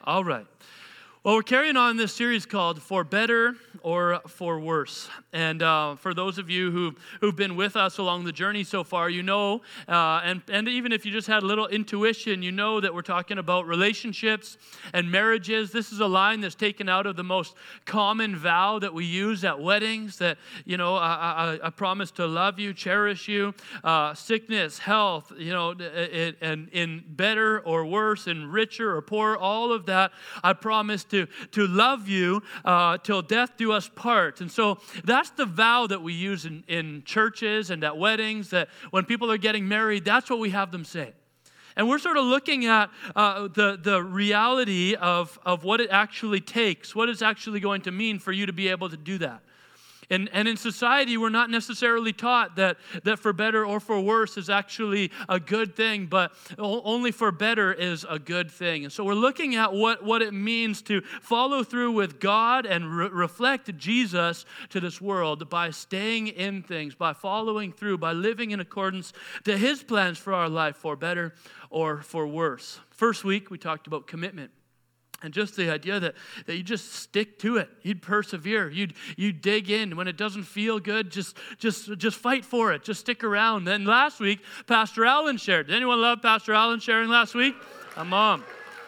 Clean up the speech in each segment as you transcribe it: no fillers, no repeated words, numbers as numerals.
All right. Well, we're carrying on this series called For Better or For Worse. And for those of you who've been with us along the journey so far, you know, and even if you just had a little intuition, you know that we're talking about relationships and marriages. This is a line that's taken out of the most common vow that we use at weddings, that, you know, I promise to love you, cherish you, sickness, health, you know, and in better or worse, in richer or poorer, all of that, I promise to love you till death do us part. And so that's the vow that we use in churches and at weddings, that when people are getting married, that's what we have them say. And we're sort of looking at the reality of what it actually takes, what it's actually going to mean for you to be able to do that. And in society, we're not necessarily taught that for better or for worse is actually a good thing, but only for better is a good thing. And so we're looking at what it means to follow through with God and reflect Jesus to this world by staying in things, by following through, by living in accordance to His plans for our life, for better or for worse. First week, we talked about commitment. And just the idea that you just stick to it. You'd persevere. You'd dig in. When it doesn't feel good, just fight for it. Just stick around. Then last week, Pastor Allen shared. Did anyone love Pastor Allen sharing last week? Come on.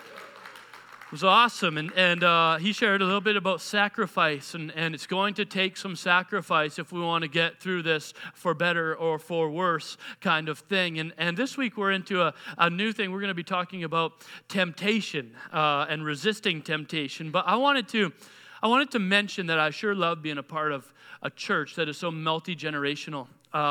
It was awesome, and he shared a little bit about sacrifice, and it's going to take some sacrifice if we want to get through this for better or for worse kind of thing. And this week we're into a new thing. We're going to be talking about temptation and resisting temptation. But I wanted to mention that I sure love being a part of a church that is so multi-generational.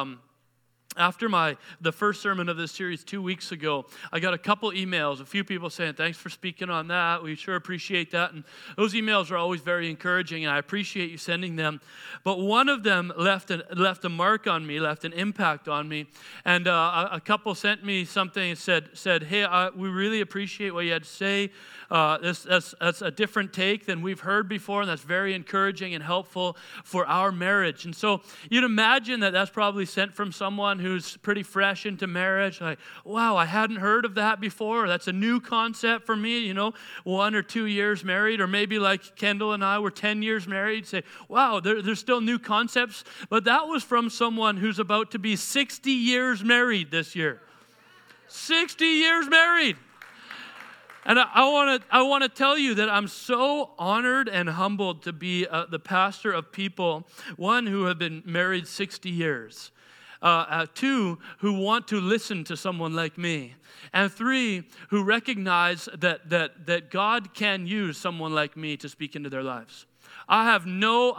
After the first sermon of this series 2 weeks ago, I got a couple emails, a few people saying, thanks for speaking on that. We sure appreciate that. And those emails are always very encouraging, and I appreciate you sending them. But one of them left a mark on me, left an impact on me. And a couple sent me something and said, hey, we really appreciate what you had to say. That's a different take than we've heard before, and that's very encouraging and helpful for our marriage. And so you'd imagine that that's probably sent from someone who's pretty fresh into marriage. Like, wow, I hadn't heard of that before. That's a new concept for me, 1 or 2 years married, or maybe like Kendall and I were 10 years married. Say, wow, there's still new concepts. But that was from someone who's about to be 60 years married this year. 60 years married. And I want to tell you that I'm so honored and humbled to be the pastor of people, one, who have been married 60 years, 2, who want to listen to someone like me, and 3, who recognize that God can use someone like me to speak into their lives. I have no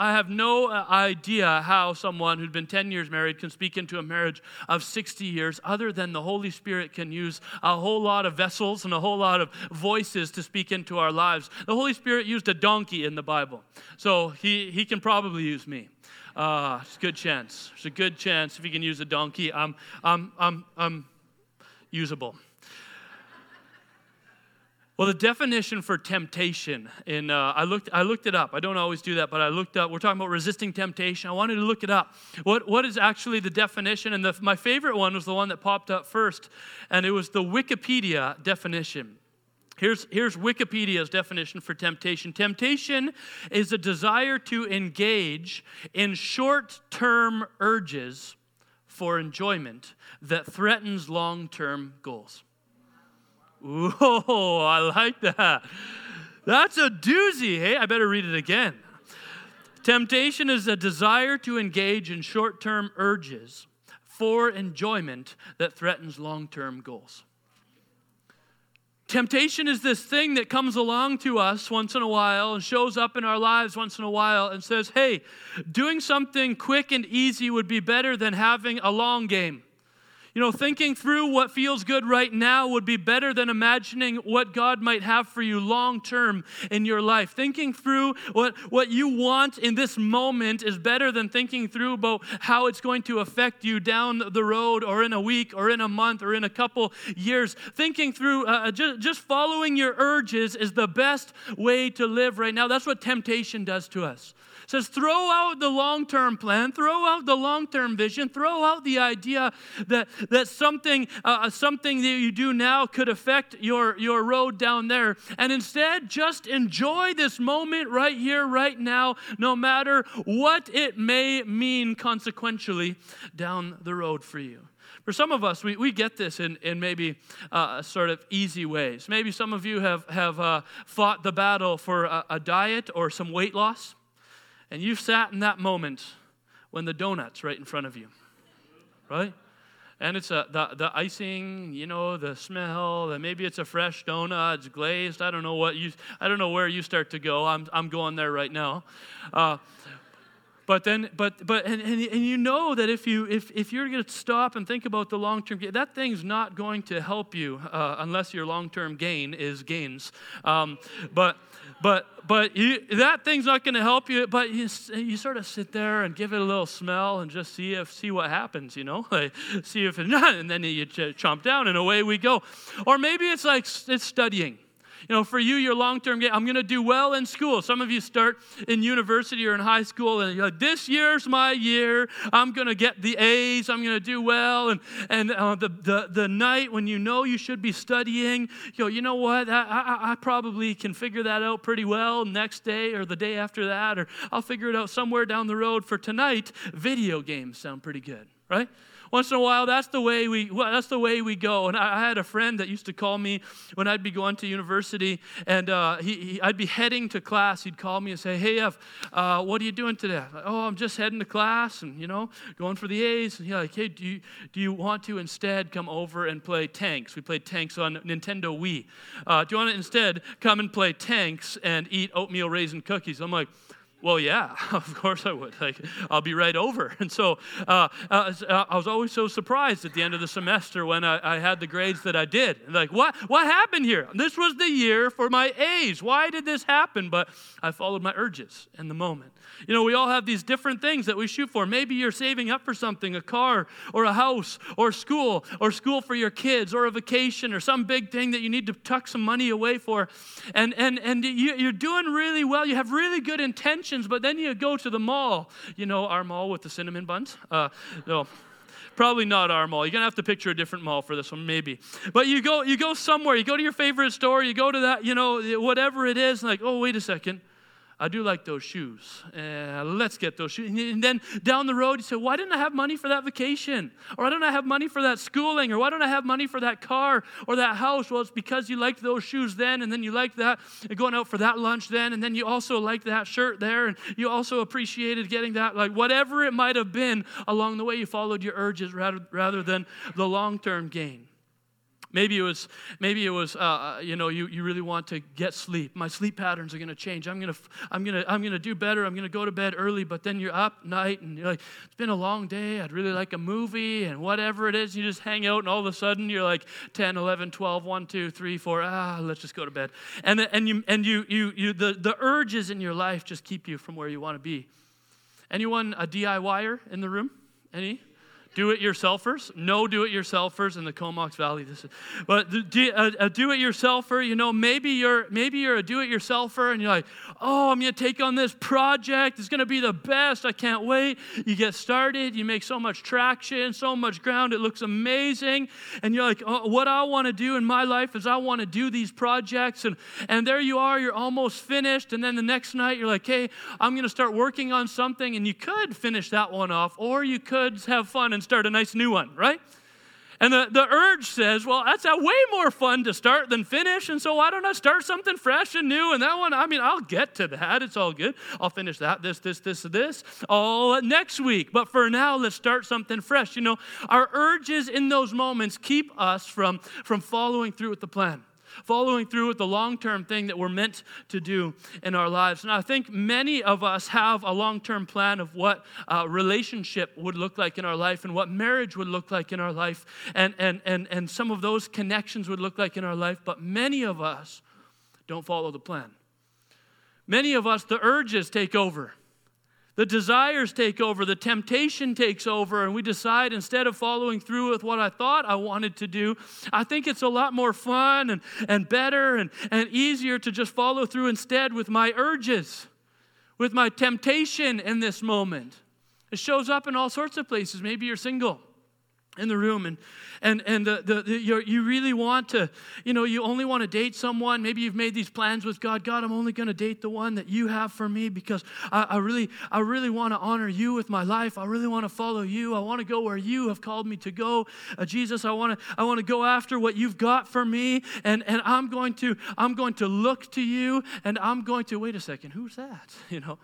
idea how someone who'd been 10 years married can speak into a marriage of 60 years, other than the Holy Spirit can use a whole lot of vessels and a whole lot of voices to speak into our lives. The Holy Spirit used a donkey in the Bible, so he can probably use me. It's a good chance. There's a good chance if he can use a donkey, I'm usable. Well, the definition for temptation, I looked it up. I don't always do that, but I looked up. We're talking about resisting temptation. I wanted to look it up. What is actually the definition? And my favorite one was the one that popped up first, and it was the Wikipedia definition. Here's Wikipedia's definition for temptation. Temptation is a desire to engage in short-term urges for enjoyment that threatens long-term goals. Ooh, I like that. That's a doozy, hey? I better read it again. Temptation is a desire to engage in short-term urges for enjoyment that threatens long-term goals. Temptation is this thing that comes along to us once in a while and shows up in our lives once in a while and says, hey, doing something quick and easy would be better than having a long game. Thinking through what feels good right now would be better than imagining what God might have for you long term in your life. Thinking through what you want in this moment is better than thinking through about how it's going to affect you down the road, or in a week, or in a month, or in a couple years. Thinking through, just following your urges is the best way to live right now. That's what temptation does to us. says throw out the long-term plan, throw out the long-term vision, throw out the idea that something that you do now could affect your road down there. And instead, just enjoy this moment right here, right now, no matter what it may mean consequentially down the road for you. For some of us, we get this in maybe sort of easy ways. Maybe some of you have fought the battle for a diet or some weight loss, and you've sat in that moment when the donut's right in front of you, right? And it's the icing, the smell. Maybe it's a fresh donut, it's glazed. I don't know where you start to go. I'm going there right now. But you know that if you're going to stop and think about the long-term gain, that thing's not going to help you unless your long-term gain is gains. That thing's not going to help you. But you sort of sit there and give it a little smell and just see what happens. Like, see if it's not, and then you chomp down and away we go. Or maybe it's like it's studying. For you, your long-term gain, I'm going to do well in school. Some of you start in university or in high school, and you're like, this year's my year. I'm going to get the A's. I'm going to do well. And the night when you should be studying, you know what? I probably can figure that out pretty well next day or the day after that, or I'll figure it out somewhere down the road. For tonight, video games sound pretty good, right? Once in a while, that's the way we go. And I had a friend that used to call me when I'd be going to university, and I'd be heading to class. He'd call me and say, "Hey, F, what are you doing today?" Like, "Oh, I'm just heading to class, and going for the A's." And he's like, "Hey, do you want to instead come over and play tanks?" We played tanks on Nintendo Wii. "Do you want to instead come and play tanks and eat oatmeal raisin cookies?" I'm like, "Well, yeah, of course I would. Like, I'll be right over." And so I was always so surprised at the end of the semester when I had the grades that I did. Like, what happened here? This was the year for my A's. Why did this happen? But I followed my urges in the moment. We all have these different things that we shoot for. Maybe you're saving up for something, a car or a house or school for your kids or a vacation or some big thing that you need to tuck some money away for. And you're doing really well. You have really good intentions, but then you go to the mall. Our mall with the cinnamon buns? No. Probably not our mall. You're going to have to picture a different mall for this one, maybe. But you go somewhere. You go to your favorite store. You go to that, whatever it is. Like, oh, wait a second. I do like those shoes. Let's get those shoes. And then down the road, you say, why didn't I have money for that vacation? Or why don't I have money for that schooling? Or why don't I have money for that car or that house? Well, it's because you liked those shoes then, and then you liked that going out for that lunch then, and then you also liked that shirt there, and you also appreciated getting that. Like, whatever it might have been along the way, you followed your urges rather than the long-term gain. Maybe it was you really want to get sleep. My sleep patterns are going to change. I'm going to do better. I'm going to go to bed early, but then you're up night and you're like, it's been a long day. I'd really like a movie and whatever it is. You just hang out and all of a sudden you're like 10, 11, 12, 1, 2, 3, 4. Let's just go to bed. And the urges in your life just keep you from where you want to be. Anyone a DIYer in the room? Any? Do-it-yourselfers? No do-it-yourselfers in the Comox Valley. But a do-it-yourselfer, maybe you're a do-it-yourselfer and you're like, oh, I'm going to take on this project. It's going to be the best. I can't wait. You get started. You make so much traction, so much ground. It looks amazing. And you're like, oh, what I want to do in my life is I want to do these projects. And there you are. You're almost finished. And then the next night you're like, hey, I'm going to start working on something. And you could finish that one off, or you could have fun and start a nice new one, right? And the urge says, well, that's way more fun to start than finish, and so why don't I start something fresh and new? And that one, I'll get to that. It's all good. I'll finish that, this, all next week. But for now, let's start something fresh. Our urges in those moments keep us from following through with the plan. Following through with the long-term thing that we're meant to do in our lives. And I think many of us have a long-term plan of what relationship would look like in our life and what marriage would look like in our life and some of those connections would look like in our life, but many of us don't follow the plan. Many of us, the urges take over. The desires take over, the temptation takes over, and we decide instead of following through with what I thought I wanted to do, I think it's a lot more fun and better and easier to just follow through instead with my urges, with my temptation in this moment. It shows up in all sorts of places. Maybe you're single in the room, and you really want to, you only want to date someone. Maybe you've made these plans with God. God, I'm only going to date the one that you have for me because I really want to honor you with my life. I really want to follow you. I want to go where you have called me to go. Jesus, I want to go after what you've got for me, and I'm going to look to you, and I'm going to, wait a second, who's that?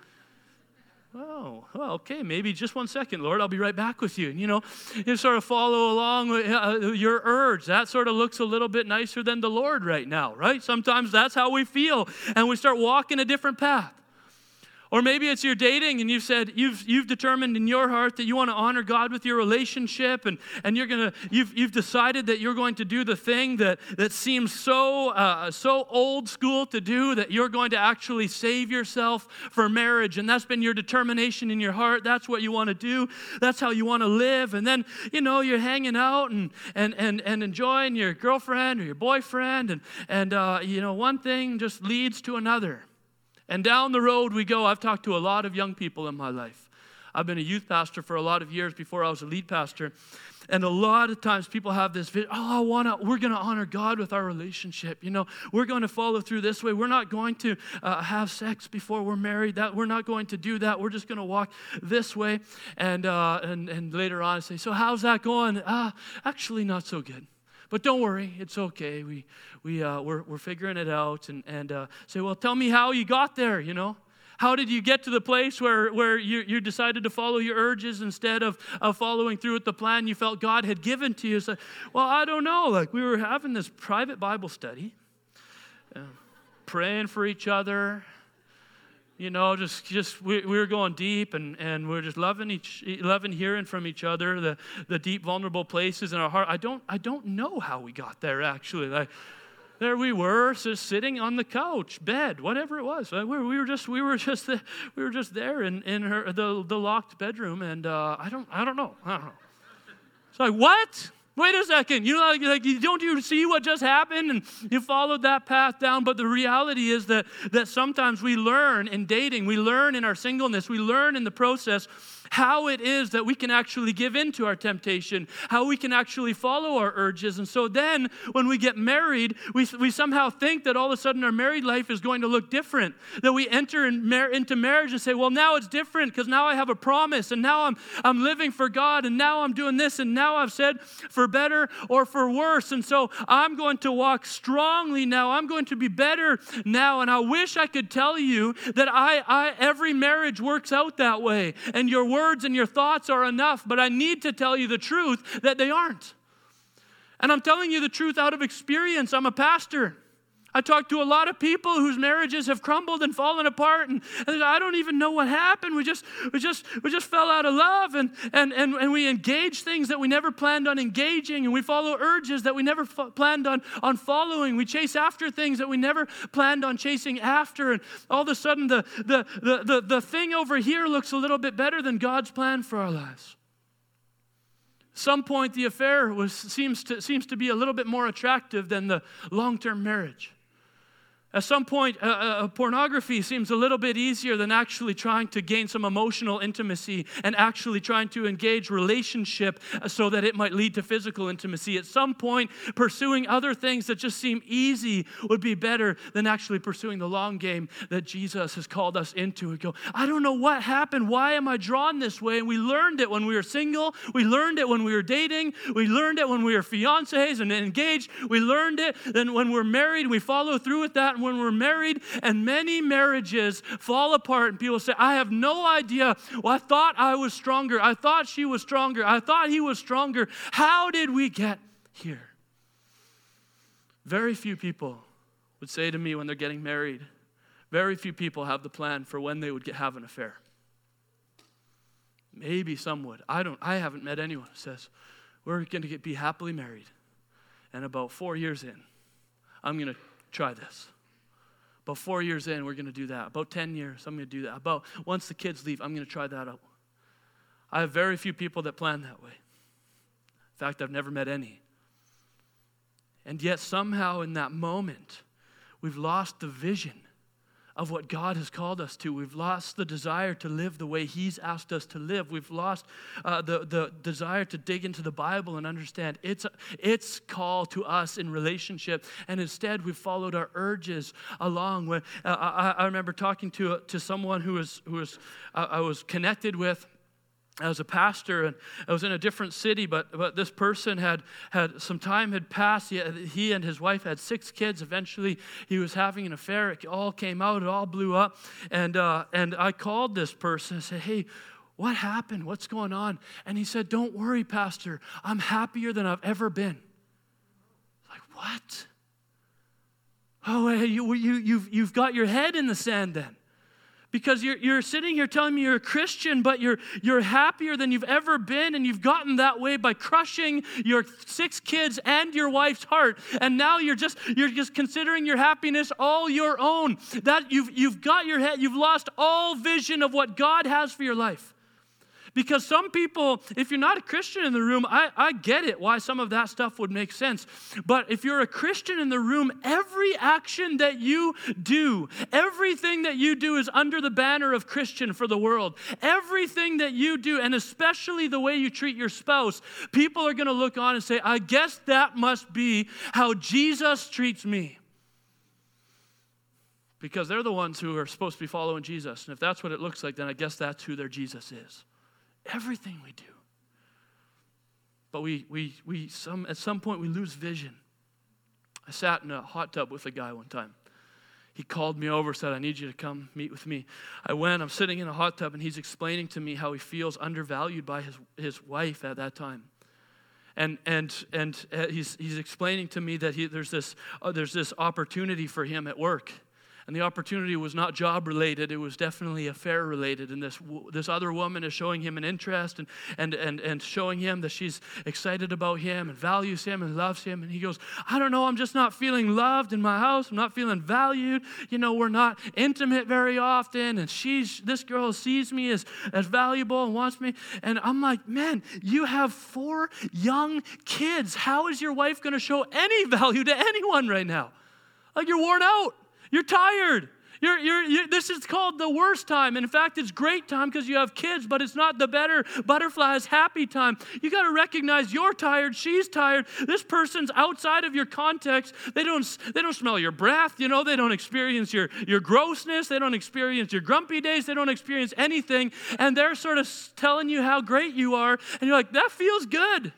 Oh, well, okay, maybe just 1 second, Lord, I'll be right back with you. You sort of follow along with your urge. That sort of looks a little bit nicer than the Lord right now, right? Sometimes that's how we feel, and we start walking a different path. Or maybe it's you're dating and you've said, you've determined in your heart that you want to honor God with your relationship, and you've decided that you're going to do the thing that seems so old school to do, that you're going to actually save yourself for marriage. And that's been your determination in your heart. That's what you want to do. That's how you want to live. And then, you're hanging out and enjoying your girlfriend or your boyfriend, and one thing just leads to another. And down the road we go. I've talked to a lot of young people in my life. I've been a youth pastor for a lot of years before I was a lead pastor. And a lot of times people have this vision, we're going to honor God with our relationship. We're going to follow through this way. We're not going to have sex before we're married. We're not going to do that. We're just going to walk this way. And later on I say, so how's that going? Actually not so good. But don't worry, it's okay. We're figuring it out, and say, well, tell me how you got there. How did you get to the place where you decided to follow your urges instead of following through with the plan you felt God had given to you? So, well, I don't know. Like, we were having this private Bible study, praying for each other. We were going deep, and we're just loving hearing from each other the deep, vulnerable places in our heart. I don't know how we got there, actually. Like, there we were, just sitting on the couch, bed, whatever it was. We were just there in the locked bedroom, and I don't know. It's like, what? Wait a second, don't you see what just happened? And you followed that path down. But the reality is that sometimes we learn in dating, we learn in our singleness, we learn in the process how it is that we can actually give in to our temptation, how we can actually follow our urges. And so then when we get married, we somehow think that all of a sudden our married life is going to look different, that we enter into marriage and say, well, now it's different because now I have a promise, and now I'm living for God, and now I'm doing this, and now I've said for better or for worse. And so I'm going to walk strongly now. I'm going to be better now. And I wish I could tell you that every marriage works out that way, and your words and your thoughts are enough, but I need to tell you the truth that they aren't. And I'm telling you the truth out of experience. I'm a pastor. I talk to a lot of people whose marriages have crumbled and fallen apart, and I don't even know what happened. We just fell out of love, and we engage things that we never planned on engaging, and we follow urges that we never planned on following. We chase after things that we never planned on chasing after, and all of a sudden the thing over here looks a little bit better than God's plan for our lives. At some point, the affair seems to be a little bit more attractive than the long-term marriage. At some point, pornography seems a little bit easier than actually trying to gain some emotional intimacy and actually trying to engage relationship so that it might lead to physical intimacy. At some point, pursuing other things that just seem easy would be better than actually pursuing the long game that Jesus has called us into. We go, I don't know what happened. Why am I drawn this way? And we learned it when we were single. We learned it when we were dating. We learned it when we were fiancés and engaged. We learned it then when we're married. We follow through with that. And when we're married, and many marriages fall apart, and people say, I have no idea. Well, I thought I was stronger. I thought she was stronger. I thought he was stronger. How did we get here? Very few people would say to me when they're getting married, very few people have the plan for when they would have an affair. Maybe some would. I haven't met anyone who says, we're going to be happily married, and about 4 years in, I'm going to try this. About 4 years in, we're going to do that. About 10 years, I'm going to do that. About once the kids leave, I'm going to try that out. I have very few people that plan that way. In fact, I've never met any. And yet somehow in that moment, we've lost the vision of what God has called us to. We've lost the desire to live the way He's asked us to live. We've lost the desire to dig into the Bible and understand its call to us in relationship. And instead, we've followed our urges along. When I remember talking to someone who I was connected with as a pastor, and I was in a different city, but this person had some time had passed. He and his wife had 6 kids. Eventually, he was having an affair. It all came out. It all blew up. And I called this person and said, "Hey, what happened? What's going on?" And he said, "Don't worry, Pastor. I'm happier than I've ever been." Like, what? Oh, you've got your head in the sand then. Because you're sitting here telling me you're a Christian, but you're happier than you've ever been, and you've gotten that way by crushing your 6 kids and your wife's heart, and now you're just considering your happiness all your own. That you've got your head, you've lost all vision of what God has for your life. Because some people, if you're not a Christian in the room, I get it why some of that stuff would make sense. But if you're a Christian in the room, every action that you do, everything that you do is under the banner of Christian for the world. Everything that you do, and especially the way you treat your spouse, people are going to look on and say, "I guess that must be how Jesus treats me." Because they're the ones who are supposed to be following Jesus. And if that's what it looks like, then I guess that's who their Jesus is. Everything we do. But at some point we lose vision. I sat in a hot tub with a guy one time. He called me over, said, "I need you to come meet with me." I went, I'm sitting in a hot tub, and he's explaining to me how he feels undervalued by his wife at that time. And he's explaining to me that there's this opportunity for him at work. And the opportunity was not job-related, it was definitely affair-related. And this other woman is showing him an interest and showing him that she's excited about him and values him and loves him. And he goes, "I don't know, I'm just not feeling loved in my house. I'm not feeling valued. We're not intimate very often. And this girl sees me as valuable and wants me." And I'm like, "Man, you have 4 young kids. How is your wife going to show any value to anyone right now? Like, you're worn out. You're tired. This is called the worst time. And in fact, it's great time because you have kids, but it's not the better butterflies happy time. You got to recognize you're tired. She's tired. This person's outside of your context. They don't smell your breath. They don't experience your grossness. They don't experience your grumpy days. They don't experience anything. And they're sort of telling you how great you are. And you're like, "That feels good.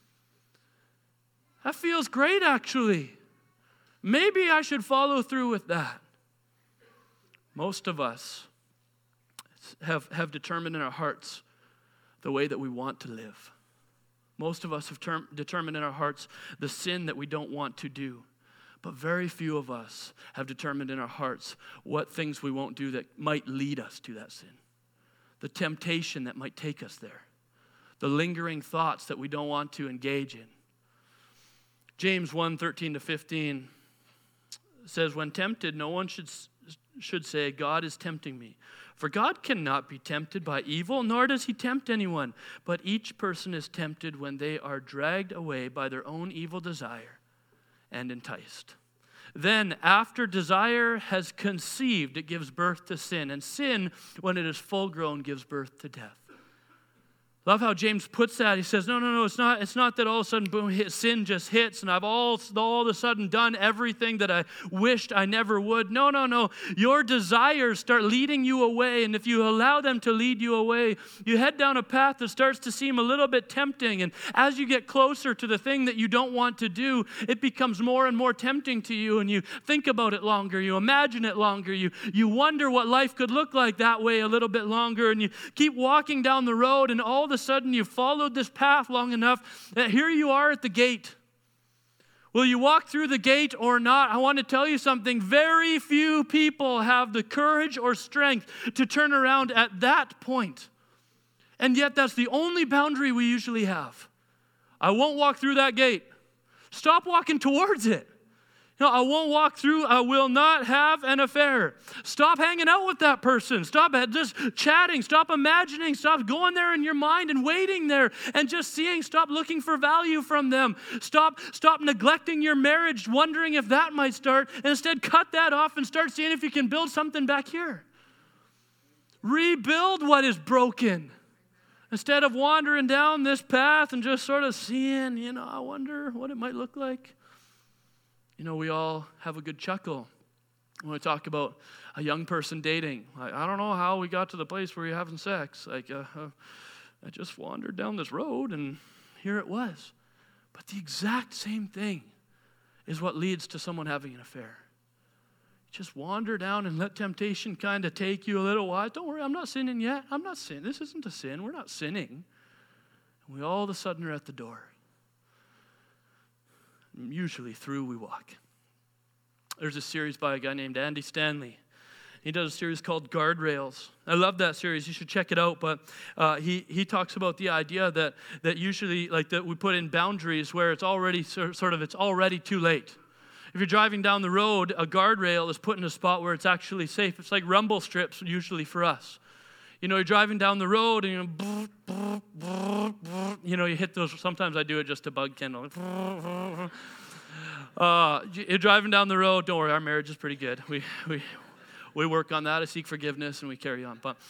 That feels great, actually. Maybe I should follow through with that." Most of us have determined in our hearts the way that we want to live. Most of us have determined in our hearts the sin that we don't want to do. But very few of us have determined in our hearts what things we won't do that might lead us to that sin. The temptation that might take us there. The lingering thoughts that we don't want to engage in. James 1:13-15 says, "When tempted, no one should say, 'God is tempting me.' For God cannot be tempted by evil, nor does He tempt anyone. But each person is tempted when they are dragged away by their own evil desire and enticed. Then, after desire has conceived, it gives birth to sin. And sin, when it is full grown, gives birth to death." Love how James puts that. He says, no, it's not that all of a sudden, boom, sin just hits and I've all of a sudden done everything that I wished I never would. No. Your desires start leading you away, and if you allow them to lead you away, you head down a path that starts to seem a little bit tempting, and as you get closer to the thing that you don't want to do, it becomes more and more tempting to you, and you think about it longer, you imagine it longer, you wonder what life could look like that way a little bit longer, and you keep walking down the road, and all of a sudden you've followed this path long enough that here you are at the gate. Will you walk through the gate or not? I want to tell you something. Very few people have the courage or strength to turn around at that point. And yet that's the only boundary we usually have. I won't walk through that gate. Stop walking towards it. No, I won't walk through. I will not have an affair. Stop hanging out with that person. Stop just chatting. Stop imagining. Stop going there in your mind and waiting there and just seeing. Stop looking for value from them. Stop neglecting your marriage, wondering if that might start. And instead, cut that off and start seeing if you can build something back here. Rebuild what is broken. Instead of wandering down this path and just sort of seeing, I wonder what it might look like. We all have a good chuckle when we talk about a young person dating. I don't know how we got to the place where you're having sex. I just wandered down this road and here it was. But the exact same thing is what leads to someone having an affair. Just wander down and let temptation kind of take you a little while. Don't worry, I'm not sinning yet. I'm not sinning. This isn't a sin. We're not sinning. And we all of a sudden are at the door. Usually through we walk. There's a series by a guy named Andy Stanley. He does a series called Guardrails. I love that series. You should check it out. But he talks about the idea that usually that we put in boundaries where it's already it's already too late. If you're driving down the road, a guardrail is put in a spot where it's actually safe. It's like rumble strips usually for us. You're driving down the road and you hit those. Sometimes I do it just to bug Kendall. You're driving down the road. Don't worry, our marriage is pretty good. We work on that. I seek forgiveness and we carry on. But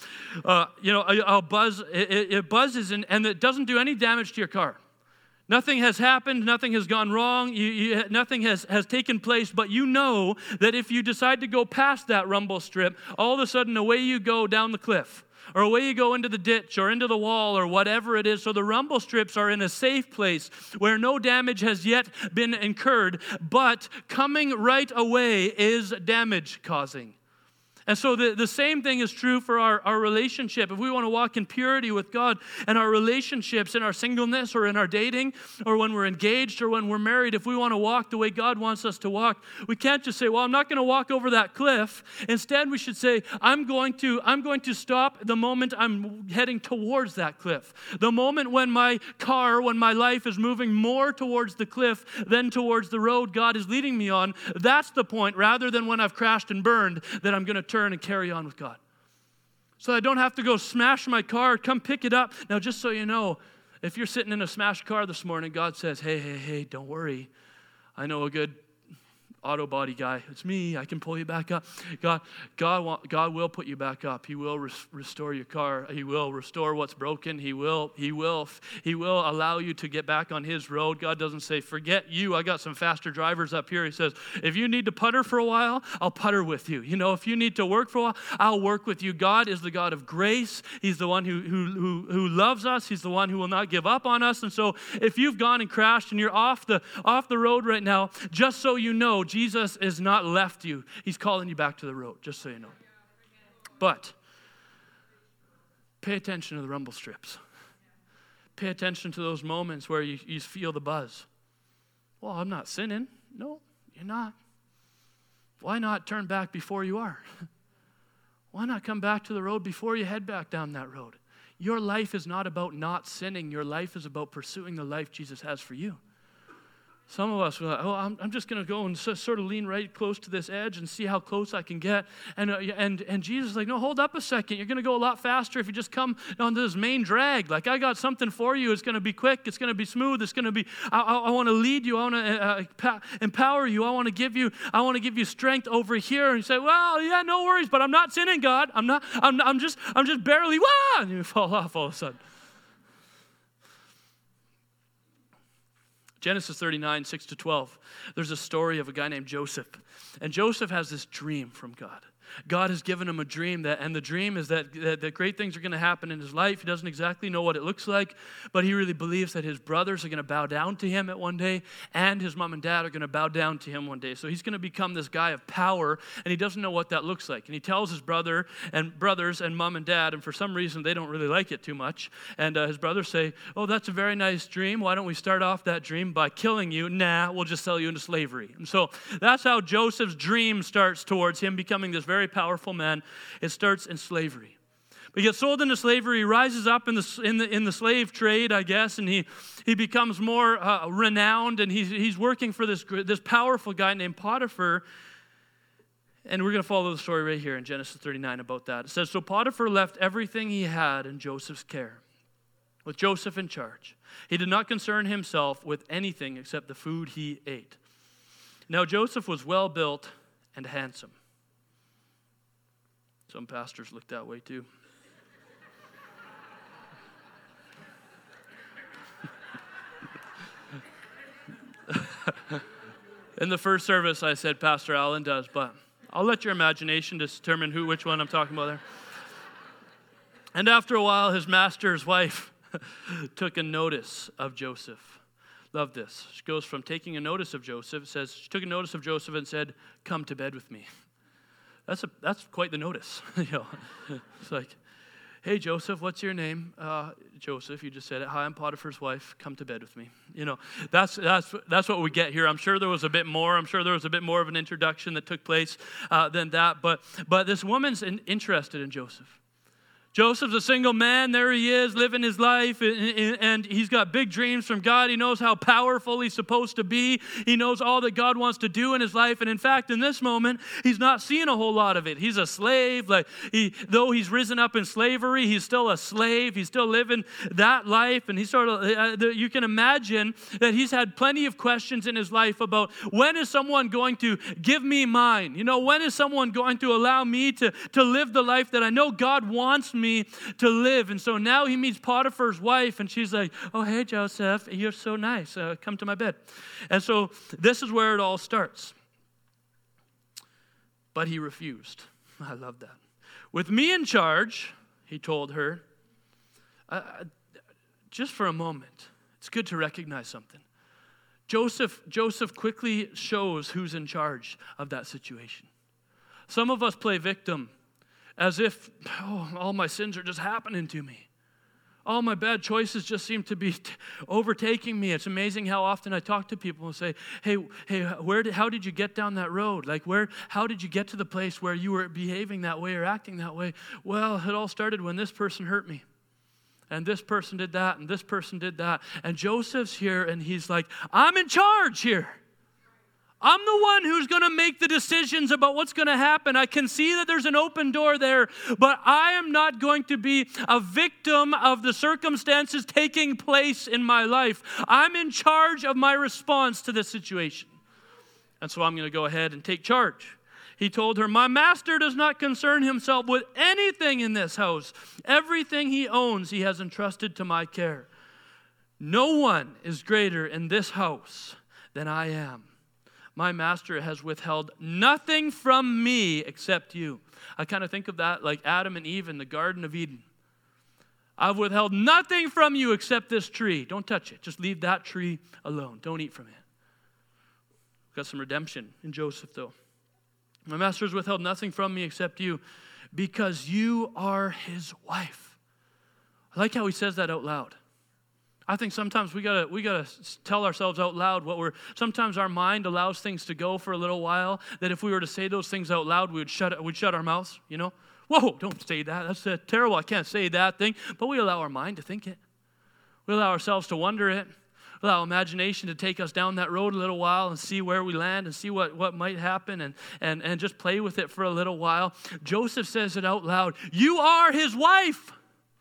a buzz it buzzes and it doesn't do any damage to your car. Nothing has happened. Nothing has gone wrong. Nothing has taken place. But you know that if you decide to go past that rumble strip, all of a sudden away you go down the cliff. Or away you go into the ditch or into the wall or whatever it is. So the rumble strips are in a safe place where no damage has yet been incurred, but coming right away is damage causing. And so the same thing is true for our relationship. If we want to walk in purity with God and our relationships in our singleness or in our dating or when we're engaged or when we're married, if we want to walk the way God wants us to walk, we can't just say, well, I'm not going to walk over that cliff. Instead, we should say, I'm going to stop the moment I'm heading towards that cliff. The moment when my life is moving more towards the cliff than towards the road God is leading me on, that's the point, rather than when I've crashed and burned, that I'm going to turn and carry on with God. So I don't have to go smash my car, come pick it up. Now, just so you know, if you're sitting in a smashed car this morning, God says, hey, don't worry. I know a good auto body guy. It's me. I can pull you back up. God will put you back up. He will restore your car. He will restore what's broken. He will allow you to get back on His road. God doesn't say, forget you. I got some faster drivers up here. He says, if you need to putter for a while, I'll putter with you. If you need to work for a while, I'll work with you. God is the God of grace. He's the one who loves us. He's the one who will not give up on us. And so if you've gone and crashed and you're off the road right now, just so you know, Jesus has not left you. He's calling you back to the road, just so you know. But pay attention to the rumble strips. Pay attention to those moments where you feel the buzz. Well, I'm not sinning. No, you're not. Why not turn back before you are? Why not come back to the road before you head back down that road? Your life is not about not sinning. Your life is about pursuing the life Jesus has for you. Some of us are like, I'm just going to go and sort of lean right close to this edge and see how close I can get. And Jesus is like, no, hold up a second. You're going to go a lot faster if you just come onto this main drag. Like, I got something for you. It's going to be quick. It's going to be smooth. It's going to be, I want to lead you. I want to empower you. I want to give you strength over here. And you say, well, yeah, no worries, but I'm not sinning, God. I'm just barely, and you fall off all of a sudden. Genesis 39, 6-12, there's a story of a guy named Joseph. And Joseph has this dream from God. God has given him a dream, and the dream is that great things are going to happen in his life. He doesn't exactly know what it looks like, but he really believes that his brothers are going to bow down to him at one day, and his mom and dad are going to bow down to him one day. So he's going to become this guy of power, and he doesn't know what that looks like. And he tells his brothers and mom and dad, and for some reason they don't really like it too much. And his brothers say, oh, that's a very nice dream. Why don't we start off that dream by killing you? Nah, we'll just sell you into slavery. And so that's how Joseph's dream starts towards him becoming this very powerful man. It starts in slavery. He gets sold into slavery. He rises up in the slave trade, I guess, and he becomes more renowned, and he's working for this powerful guy named Potiphar. And we're going to follow the story right here in Genesis 39 about that. It says, so Potiphar left everything he had in Joseph's care, with Joseph in charge. He did not concern himself with anything except the food he ate. Now Joseph was well built and handsome. Some pastors look that way too. In the first service, I said Pastor Allen does, but I'll let your imagination determine which one I'm talking about there. And after a while, his master's wife took a notice of Joseph. Love this. She goes from taking a notice of Joseph, says she took a notice of Joseph and said, come to bed with me. That's quite the notice. It's like, hey, Joseph, what's your name? Joseph, you just said it. Hi, I'm Potiphar's wife. Come to bed with me. That's what we get here. I'm sure there was a bit more. I'm sure there was a bit more of an introduction that took place than that. But this woman's interested in Joseph. Joseph's a single man. There he is, living his life, and he's got big dreams from God. He knows how powerful he's supposed to be. He knows all that God wants to do in his life. And in fact, in this moment, he's not seeing a whole lot of it. He's a slave. Though he's risen up in slavery, he's still a slave. He's still living that life. And you can imagine that he's had plenty of questions in his life about when is someone going to give me mine? When is someone going to allow me to live the life that I know God wants me to live? And so now he meets Potiphar's wife, and she's like, oh, hey, Joseph, you're so nice. Come to my bed. And so this is where it all starts. But he refused. I love that. With me in charge, he told her, just for a moment, it's good to recognize something. Joseph quickly shows who's in charge of that situation. Some of us play victim as if, all my sins are just happening to me. All my bad choices just seem to be overtaking me. It's amazing how often I talk to people and say, hey, how did you get down that road? How did you get to the place where you were behaving that way or acting that way? Well, it all started when this person hurt me. And this person did that, and this person did that. And Joseph's here, and he's like, I'm in charge here. I'm the one who's going to make the decisions about what's going to happen. I can see that there's an open door there, but I am not going to be a victim of the circumstances taking place in my life. I'm in charge of my response to this situation. And so I'm going to go ahead and take charge. He told her, my master does not concern himself with anything in this house. Everything he owns, he has entrusted to my care. No one is greater in this house than I am. My master has withheld nothing from me except you. I kind of think of that like Adam and Eve in the Garden of Eden. I've withheld nothing from you except this tree. Don't touch it. Just leave that tree alone. Don't eat from it. Got some redemption in Joseph, though. My master has withheld nothing from me except you, because you are his wife. I like how he says that out loud. I think sometimes we gotta tell ourselves out loud sometimes our mind allows things to go for a little while, that if we were to say those things out loud, we'd shut our mouths, Whoa, don't say that. That's terrible. I can't say that thing. But we allow our mind to think it. We allow ourselves to wonder it. We allow imagination to take us down that road a little while and see where we land and see what might happen and just play with it for a little while. Joseph says it out loud. You are his wife.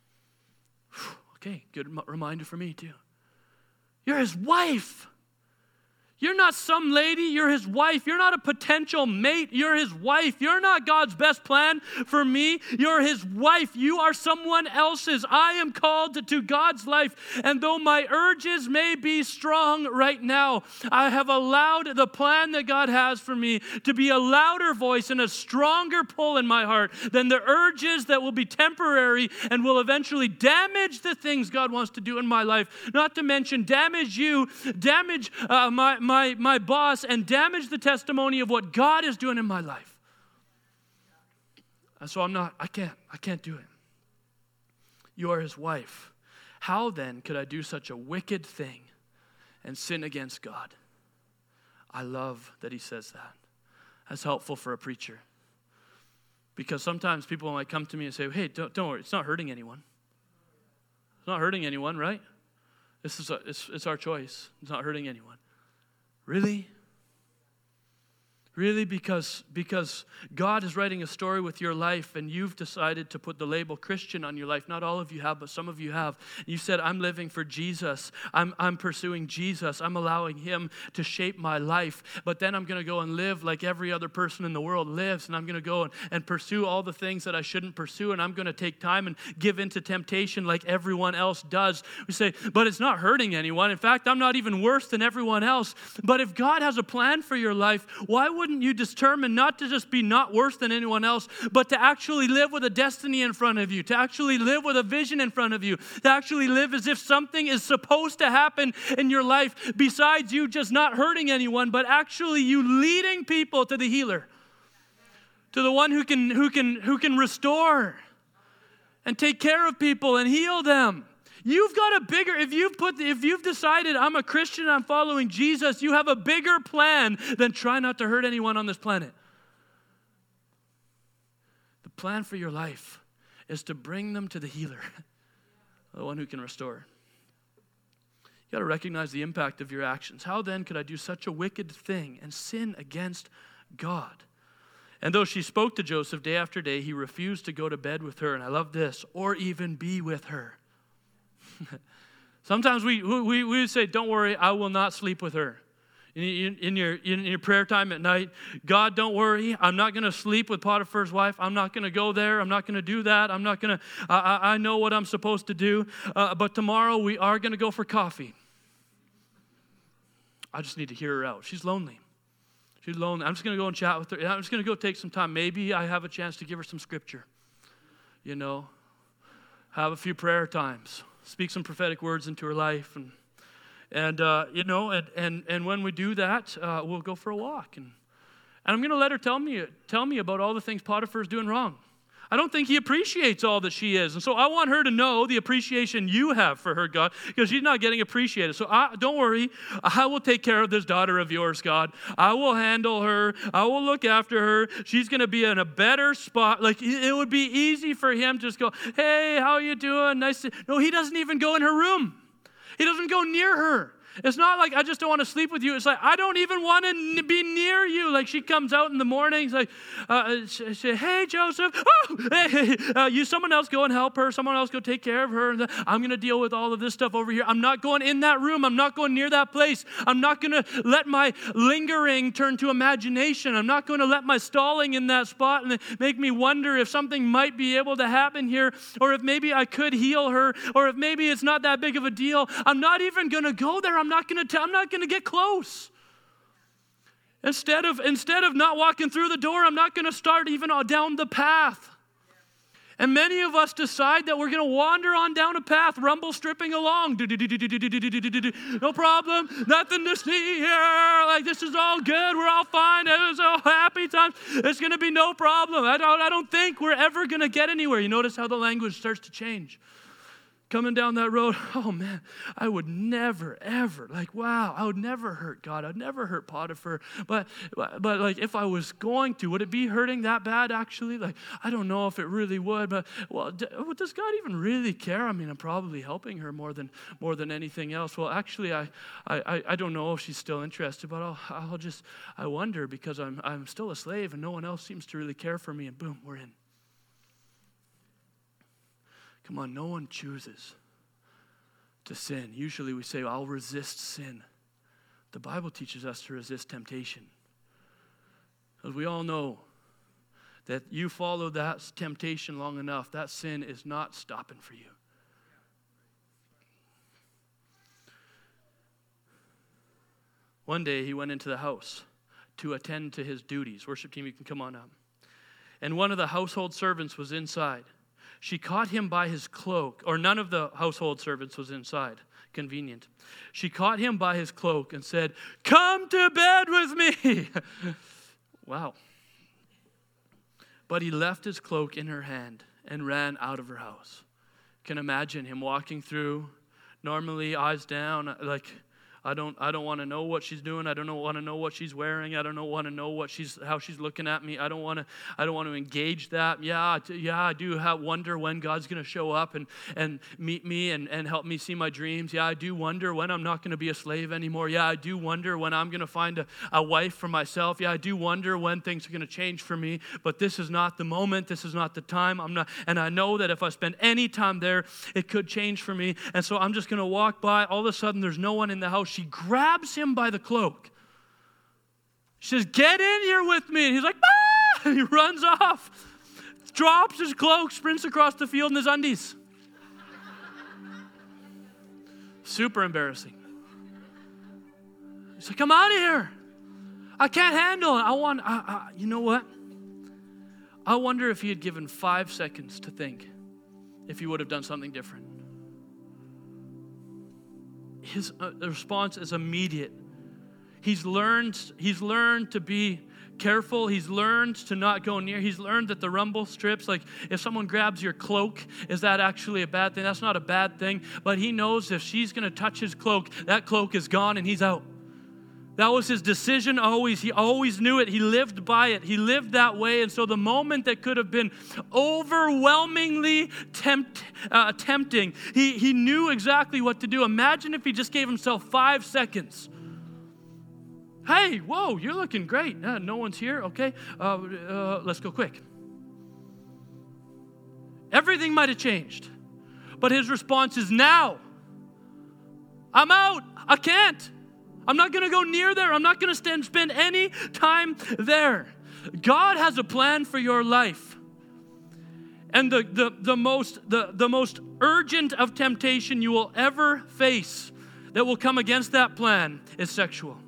Okay, good reminder for me too. You're his wife. You're not some lady, you're his wife. You're not a potential mate, you're his wife. You're not God's best plan for me, you're his wife. You are someone else's. I am called to God's life. And though my urges may be strong right now, I have allowed the plan that God has for me to be a louder voice and a stronger pull in my heart than the urges that will be temporary and will eventually damage the things God wants to do in my life. Not to mention damage you, damage my boss, and damage the testimony of what God is doing in my life. And so I can't do it. You are his wife. How then could I do such a wicked thing and sin against God? I love that he says that. That's helpful for a preacher. Because sometimes people might come to me and say, hey, don't worry, it's not hurting anyone. It's not hurting anyone, right? It's our choice. It's not hurting anyone. Really? Really? Because God is writing a story with your life and you've decided to put the label Christian on your life. Not all of you have, but some of you have. You said, I'm living for Jesus. I'm pursuing Jesus. I'm allowing him to shape my life. But then I'm going to go and live like every other person in the world lives. And I'm going to go and pursue all the things that I shouldn't pursue. And I'm going to take time and give into temptation like everyone else does. We say, but it's not hurting anyone. In fact, I'm not even worse than everyone else. But if God has a plan for your life, why wouldn't you determine not to just be not worse than anyone else, but to actually live with a destiny in front of you, to actually live with a vision in front of you, to actually live as if something is supposed to happen in your life besides you just not hurting anyone, but actually you leading people to the healer, to the one who can restore and take care of people and heal them. You've got a bigger, if you've decided I'm a Christian, I'm following Jesus, you have a bigger plan than try not to hurt anyone on this planet. The plan for your life is to bring them to the healer, the one who can restore. You got to recognize the impact of your actions. How then could I do such a wicked thing and sin against God? And though she spoke to Joseph day after day, he refused to go to bed with her, and I love this, or even be with her. Sometimes we would say, don't worry, I will not sleep with her. In your prayer time at night, God, don't worry, I'm not going to sleep with Potiphar's wife. I'm not going to go there. I'm not going to do that. I'm not going to, I know what I'm supposed to do. But tomorrow we are going to go for coffee. I just need to hear her out. She's lonely. She's lonely. I'm just going to go and chat with her. I'm just going to go take some time. Maybe I have a chance to give her some scripture. Have a few prayer times. Speak some prophetic words into her life, and when we do that, we'll go for a walk, and I'm going to let her tell me about all the things Potiphar's doing wrong. I don't think he appreciates all that she is, and so I want her to know the appreciation you have for her, God, because she's not getting appreciated. So don't worry, I will take care of this daughter of yours, God. I will handle her. I will look after her. She's going to be in a better spot. Like, it would be easy for him to just go, hey, how you doing? Nice to... No, he doesn't even go in her room. He doesn't go near her. It's not like, I just don't want to sleep with you. It's like, I don't even want to be near you. Like, she comes out in the mornings, like, she say, hey, Joseph. Oh, hey, someone else go and help her. Someone else go take care of her. I'm going to deal with all of this stuff over here. I'm not going in that room. I'm not going near that place. I'm not going to let my lingering turn to imagination. I'm not going to let my stalling in that spot and make me wonder if something might be able to happen here, or if maybe I could heal her, or if maybe it's not that big of a deal. I'm not even going to go there. I'm not going to get close. Instead of not walking through the door, I'm not going to start even down the path. And many of us decide that we're going to wander on down a path, rumble stripping along. No problem, nothing to see here. Like, this is all good. We're all fine. It's all happy time. It's going to be no problem. I don't think we're ever going to get anywhere. You notice how the language starts to change. Coming down that road, oh man, I would never, ever, like, wow, I would never hurt God. I'd never hurt Potiphar. But like, if I was going to, would it be hurting that bad actually? Like, I don't know if it really would, but, well, does God even really care? I mean, I'm probably helping her more than anything else. Well, actually, I don't know if she's still interested, but I wonder, because I'm still a slave and no one else seems to really care for me, and boom, we're in. Come on, no one chooses to sin. Usually we say, I'll resist sin. The Bible teaches us to resist temptation. As we all know, that you follow that temptation long enough, that sin is not stopping for you. One day he went into the house to attend to his duties. Worship team, you can come on up. And one of the household servants was inside. She caught him by his cloak, or none of the household servants was inside. Convenient. She caught him by his cloak and said, come to bed with me. Wow. But he left his cloak in her hand and ran out of her house. Can imagine him walking through, normally eyes down, like, I don't want to know what she's doing. I don't want to know what she's wearing. I don't want to know how she's looking at me. I don't want to engage that. Yeah, I do wonder when God's going to show up and meet me and help me see my dreams. Yeah, I do wonder when I'm not going to be a slave anymore. Yeah, I do wonder when I'm going to find a wife for myself. Yeah, I do wonder when things are going to change for me. But this is not the moment. This is not the time. And I know that if I spend any time there, it could change for me. And so I'm just going to walk by. All of a sudden, there's no one in the house. She grabs him by the cloak. She says, "Get in here with me." And he's like, "Ah!" And he runs off, drops his cloak, sprints across the field in his undies. Super embarrassing. He's like, "Come out of here. I can't handle it. You know what? I wonder if he had given 5 seconds to think if he would have done something different. His response is immediate. He's learned to be careful. He's learned to not go near. He's learned that the rumble strips, like if someone grabs your cloak, is that actually a bad thing? That's not a bad thing. But he knows if she's going to touch his cloak, that cloak is gone and he's out. That was his decision always. He always knew it. He lived by it. He lived that way. And so the moment that could have been overwhelmingly tempting, he knew exactly what to do. Imagine if he just gave himself 5 seconds. Hey, whoa, you're looking great. No one's here. Okay, let's go quick. Everything might have changed. But his response is now. I'm out. I can't. I'm not going to go near there. I'm not going to spend any time there. God has a plan for your life. And the most urgent of temptation you will ever face that will come against that plan is sexual.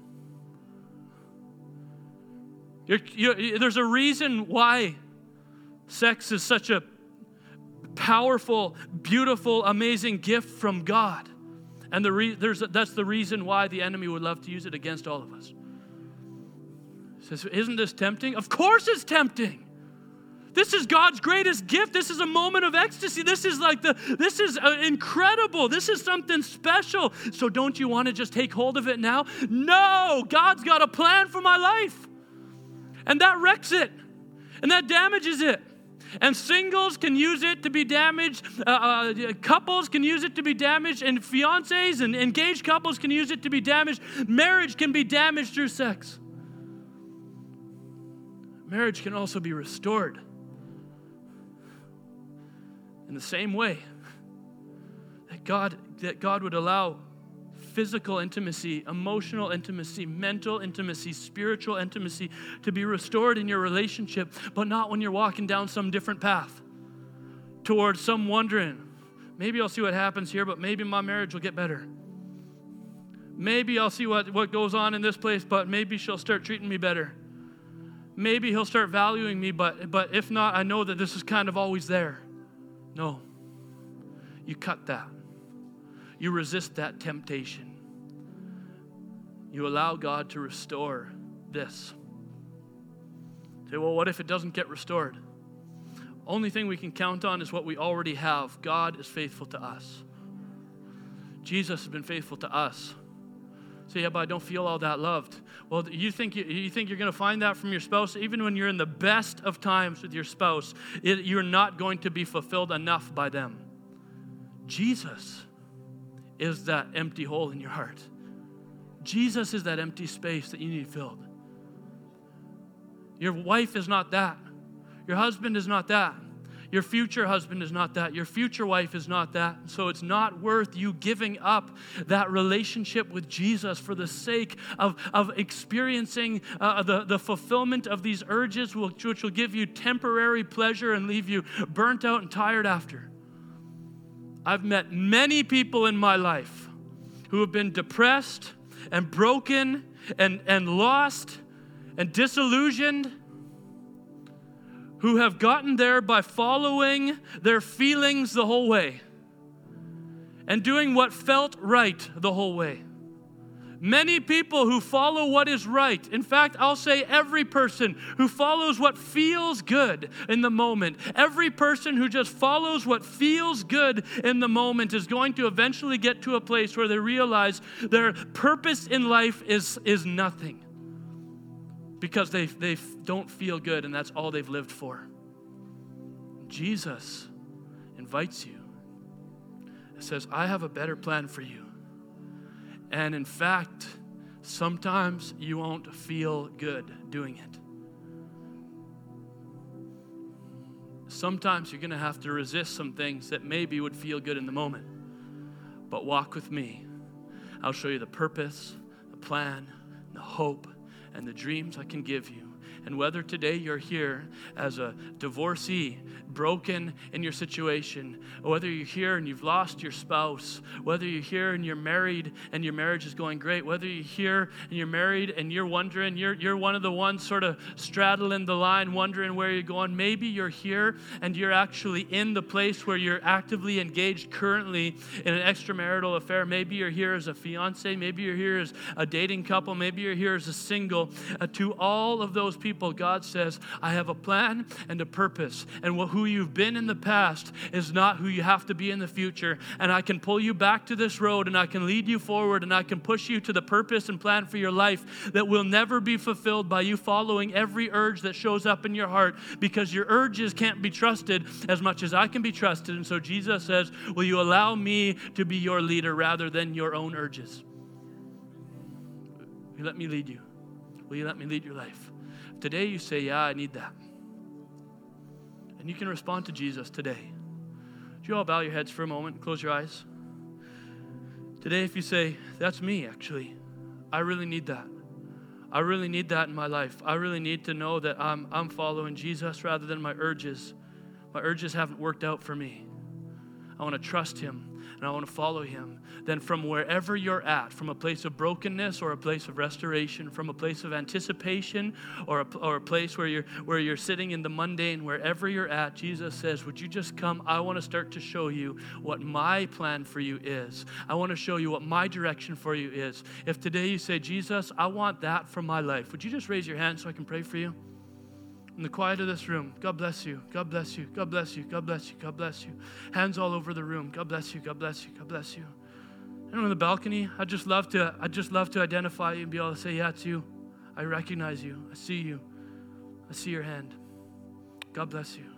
There's a reason why sex is such a powerful, beautiful, amazing gift from God. And that's the reason why the enemy would love to use it against all of us. He says, "Isn't this tempting?" Of course it's tempting. This is God's greatest gift. This is a moment of ecstasy. This is incredible. This is something special. So don't you want to just take hold of it now? No, God's got a plan for my life. And that wrecks it. And that damages it. And singles can use it to be damaged. Couples can use it to be damaged. And fiancés and engaged couples can use it to be damaged. Marriage can be damaged through sex. Marriage can also be restored in the same way that God would allow physical intimacy, emotional intimacy, mental intimacy, spiritual intimacy to be restored in your relationship, but not when you're walking down some different path towards some wondering, maybe I'll see what happens here, but maybe my marriage will get better. Maybe I'll see what goes on in this place, but maybe she'll start treating me better. Maybe he'll start valuing me, but if not, I know that this is kind of always there. No. You cut that. You resist that temptation. You allow God to restore this. Say, well, what if it doesn't get restored? Only thing we can count on is what we already have. God is faithful to us. Jesus has been faithful to us. Say, yeah, but I don't feel all that loved. Well, you think you're going to find that from your spouse? Even when you're in the best of times with your spouse, you're not going to be fulfilled enough by them. Jesus is that empty hole in your heart. Jesus is that empty space that you need filled. Your wife is not that. Your husband is not that. Your future husband is not that. Your future wife is not that. So it's not worth you giving up that relationship with Jesus for the sake of experiencing the fulfillment of these urges, which will give you temporary pleasure and leave you burnt out and tired after. I've met many people in my life who have been depressed and broken and lost and disillusioned, who have gotten there by following their feelings the whole way and doing what felt right the whole way. Many people who follow what is right. In fact, I'll say every person who follows what feels good in the moment, every person who just follows what feels good in the moment is going to eventually get to a place where they realize their purpose in life is nothing because they don't feel good and that's all they've lived for. Jesus invites you. It says, I have a better plan for you. And in fact, sometimes you won't feel good doing it. Sometimes you're going to have to resist some things that maybe would feel good in the moment. But walk with me. I'll show you the purpose, the plan, the hope, and the dreams I can give you. And whether today you're here as a divorcee, broken in your situation, or whether you're here and you've lost your spouse, whether you're here and you're married and your marriage is going great, whether you're here and you're married and you're wondering, you're one of the ones sort of straddling the line, wondering where you're going. Maybe you're here and you're actually in the place where you're actively engaged currently in an extramarital affair. Maybe you're here as a fiance. Maybe you're here as a dating couple. Maybe you're here as a single. To all of those people, God says, I have a plan and a purpose. And who you've been in the past is not who you have to be in the future. And I can pull you back to this road and I can lead you forward and I can push you to the purpose and plan for your life that will never be fulfilled by you following every urge that shows up in your heart, because your urges can't be trusted as much as I can be trusted. And so Jesus says, will you allow me to be your leader rather than your own urges? Will you let me lead you? Will you let me lead your life? Today you say, yeah, I need that. And you can respond to Jesus today. Would you all bow your heads for a moment and close your eyes? Today if you say, that's me actually. I really need that. I really need that in my life. I really need to know that I'm following Jesus rather than my urges. My urges haven't worked out for me. I want to trust him and I want to follow him. Then from wherever you're at, from a place of brokenness or a place of restoration, from a place of anticipation or a place where you're sitting in the mundane, wherever you're at, Jesus says, would you just come? I want to start to show you what my plan for you is. I want to show you what my direction for you is. If today you say, Jesus, I want that for my life, would you just raise your hand so I can pray for you? In the quiet of this room, God bless you, God bless you, God bless you, God bless you, God bless you. Hands all over the room, God bless you, God bless you, God bless you. And on the balcony, I'd just love to identify you and be able to say, yeah, it's you. I recognize you, I see you, I see your hand. God bless you.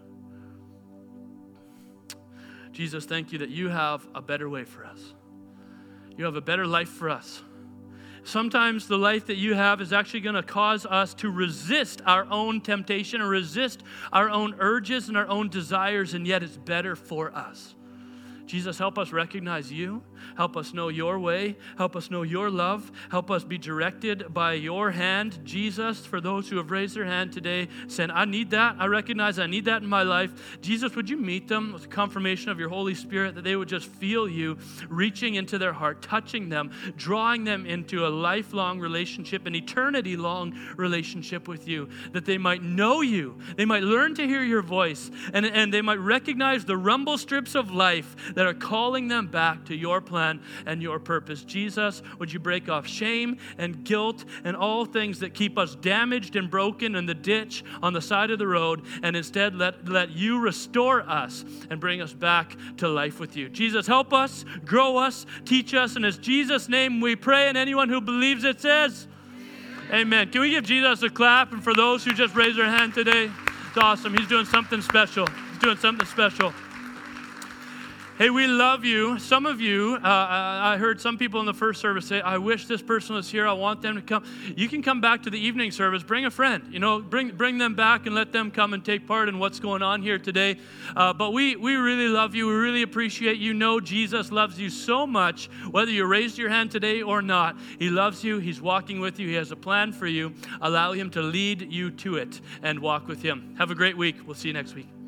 Jesus, thank you that you have a better way for us. You have a better life for us. Sometimes the life that you have is actually going to cause us to resist our own temptation or resist our own urges and our own desires, and yet it's better for us. Jesus, help us recognize you. Help us know your way. Help us know your love. Help us be directed by your hand. Jesus, for those who have raised their hand today, saying, I need that. I recognize I need that in my life. Jesus, would you meet them with a confirmation of your Holy Spirit, that they would just feel you reaching into their heart, touching them, drawing them into a lifelong relationship, an eternity-long relationship with you, that they might know you. They might learn to hear your voice, and they might recognize the rumble strips of life that are calling them back to your plan and your purpose. Jesus, would you break off shame and guilt and all things that keep us damaged and broken in the ditch on the side of the road, and instead let you restore us and bring us back to life with you. Jesus, help us, grow us, teach us, and in Jesus' name we pray, and anyone who believes it says, amen. Can we give Jesus a clap? And for those who just raised their hand today, it's awesome. He's doing something special. He's doing something special. Hey, we love you. Some of you, I heard some people in the first service say, I wish this person was here. I want them to come. You can come back to the evening service. Bring a friend. Bring them back and let them come and take part in what's going on here today. But we really love you. We really appreciate you. Know Jesus loves you so much, whether you raised your hand today or not. He loves you. He's walking with you. He has a plan for you. Allow him to lead you to it and walk with him. Have a great week. We'll see you next week.